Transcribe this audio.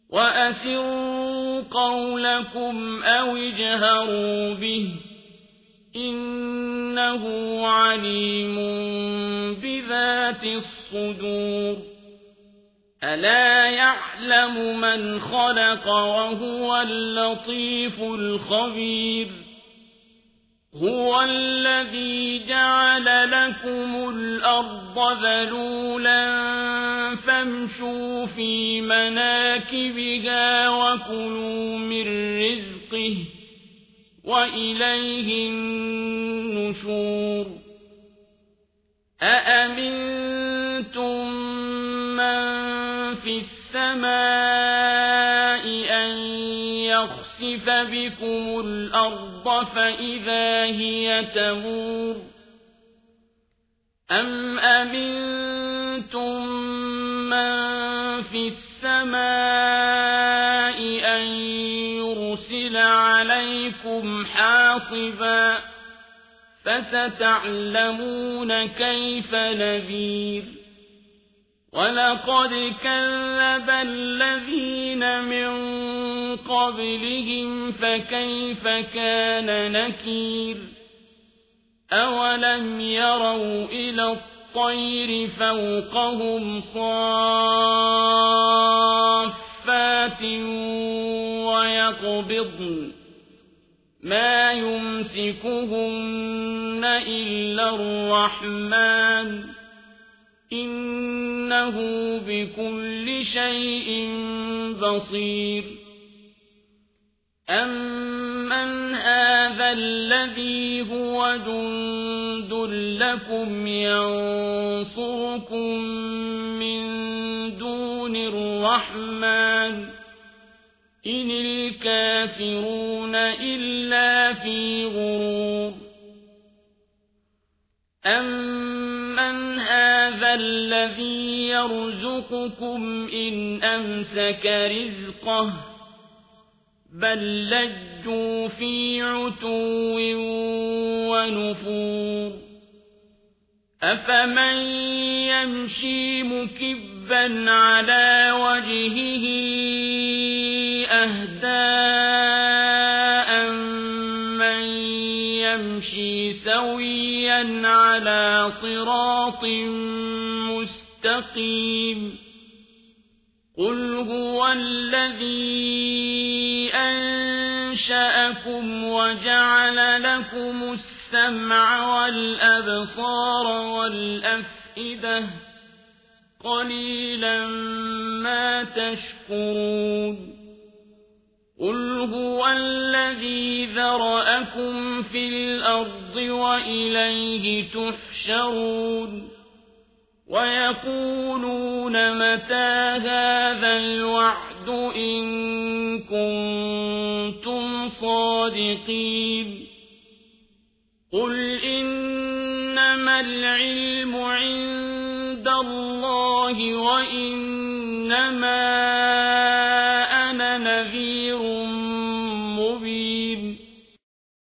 وأسروا قولكم أو اجهروا به إنه عليم بذات الصدور ألا يعلم من خلق وهو اللطيف الخبير هو الذي جعل لكم الأرض ذلولا فامشوا في مناكبها وكلوا من رزقه وإليه النشور أأمنتم من في السماء أن يخسف بكم الأرض فإذا هي تمور أم أمنتم من في السماء أن يرسل عليكم حاصبا فستعلمون كيف نذير ولقد كذب الذين من قبلهم فكيف كان نكير أولم يروا إلى الطير فوقهم صافات ويقبضن ما يمسكهن إلا الرحمن إنه بكل شيء بصير أمن هذا الذي هو جند لكم ينصركم من دون الرحمن إن الكافرون إلا في غرور أمن هذا الذي يرزقكم إن أمسك رزقه بل لجوا في عتو ونفور أفمن يمشي مكبا على وجهه أهدى من يمشي سويا على صراط مستقيم قل هو الذي أنشأكم وجعل لكم السمع والأبصار والأفئدة قليلا ما تشكرون قل هو الذي ذرأكم في الأرض وإليه تحشرون ويقولون متى هذا الوعد إن كنتم صادقين قل إنما العلم عند الله وإنما